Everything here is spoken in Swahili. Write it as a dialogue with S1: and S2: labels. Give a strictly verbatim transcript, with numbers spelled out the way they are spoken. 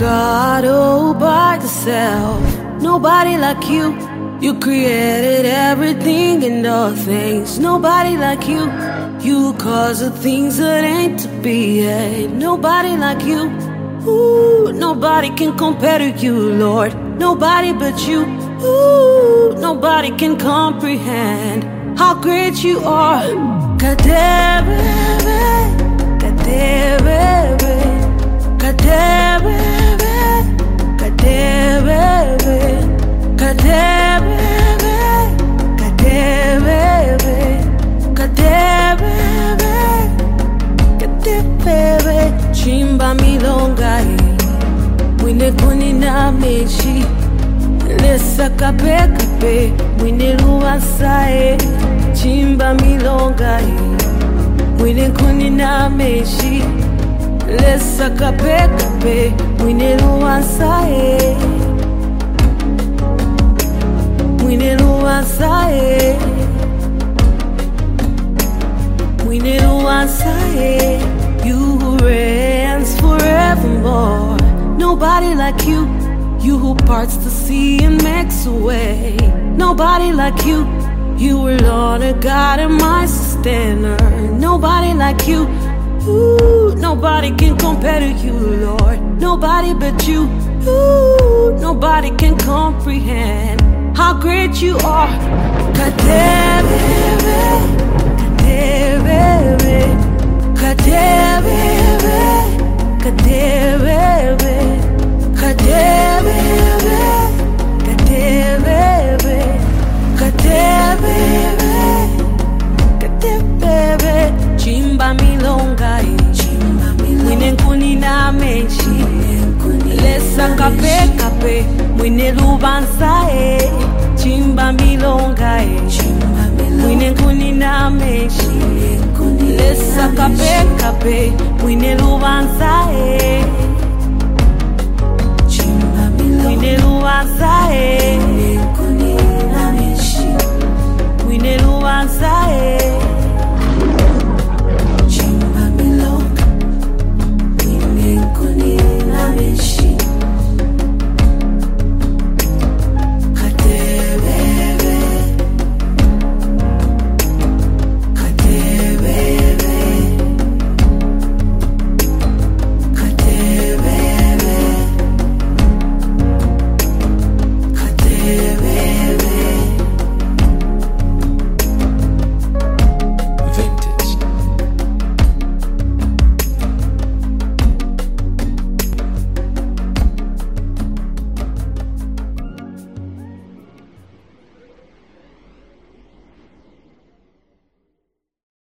S1: God all by yourself. Nobody like you. You created everything and all things. Nobody like you. You cause the things that ain't to be. Yeah. Nobody like you. Ooh, nobody can compare to you, Lord. Nobody but you. Ooh, nobody can comprehend how great you are. Kadebe, kadebe, kadebe, kadebe, kadebe, kadebe, kadebe, kadebe. Chimba milonga mwine kuni na mechi lesa kape kape mwine luwasae. Chimba milonga mwine kuni na mechi lesa kape kape mwine luwasae. Mwine luwasae. Mwine luwasae. You who reigns forevermore. Nobody like you. You who parts the sea and makes a way. Nobody like you. You were Lord, a God and my sustainer. Nobody like you. Ooh, nobody can compare to you, Lord. Nobody but you. Ooh, nobody can comprehend how great you are. Kadebe, kadebe, kadebe, kadebe, kadebe, kadebe, kadebe, kadebe. Chimba milonga mwine nkuni na mechi lesa kape kape mwine lubansae. Chimba milonga mwine nkuni na mechi lesa kape kape mwine lubansae. Mwine lubansae. Mwine lubansae.